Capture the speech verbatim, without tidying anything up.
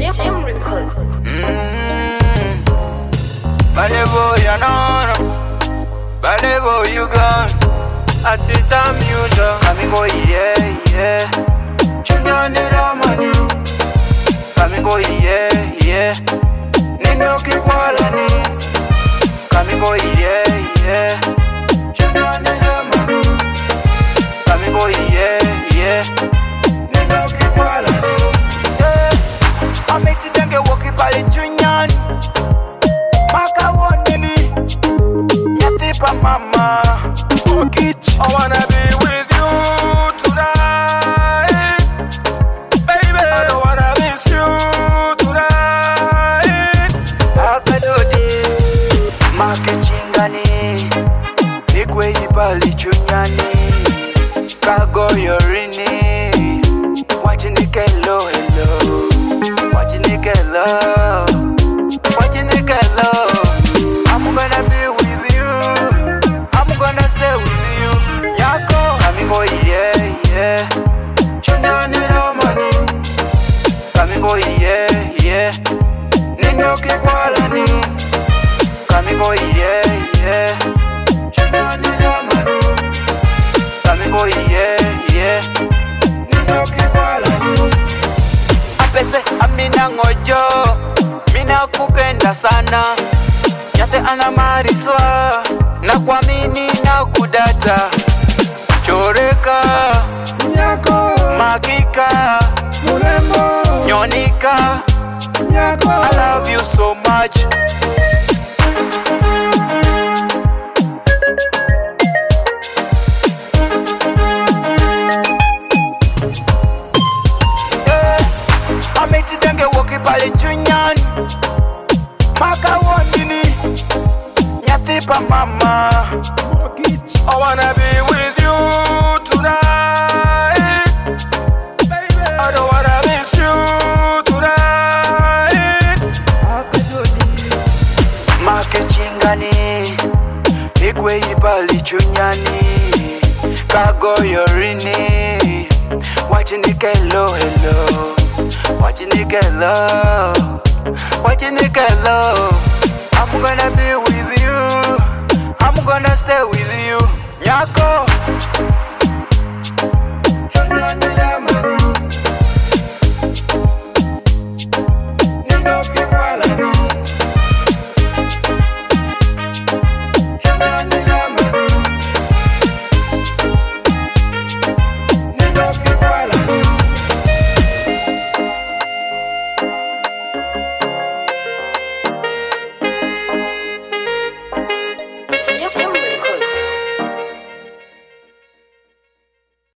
Jim Records. Mm. Balevo, you know. Balevo, you gone. At the time you show. Amigo, yeah, yeah. Junior need a money. Amigo, yeah, yeah. Nino kikwala ni. Amigo, yeah, yeah. Junior need a money. Amigo, yeah, yeah. Nino kikwala ni. Ameti denge woki pale chunyani Maka wonili Yatipa mama Okich I wanna be with you tonight Baby I don't wanna miss you tonight Akadodi Make chingani Nikwe ipali chunyani Kago yorini Wachinike hello hello Wachinike hello, wachinike hello. I'm gonna be with you, I'm gonna stay with you. Yako, amigo, yeah, yeah. Junior need a money. Amigo, yeah, yeah. Nino kikwala ni. Amigo, yeah, yeah. Junior need a money. Amigo, yeah, yeah. Nino kikwala ni. Pese amina ngojo Mina kupenda sana Nyate anamariswa Na kuamini na kudata Choreka Nyako Makika Murembo Nyonika Nyako I love you so much Ameti denge woki pale chunyani Maka wonini Nyatipa mama I wanna be with you tonight Baby I don't wanna miss you tonight Make chingani Ikwe ipali chunyani Kago yorini Wachinike hello hello Wachinike hello, wachinike hello. I'm gonna be with you, I'm gonna stay with you. Nyako Junior need a money. Nino kikwala ni. Junior need a money. Nino kikwala ni. Jim Records.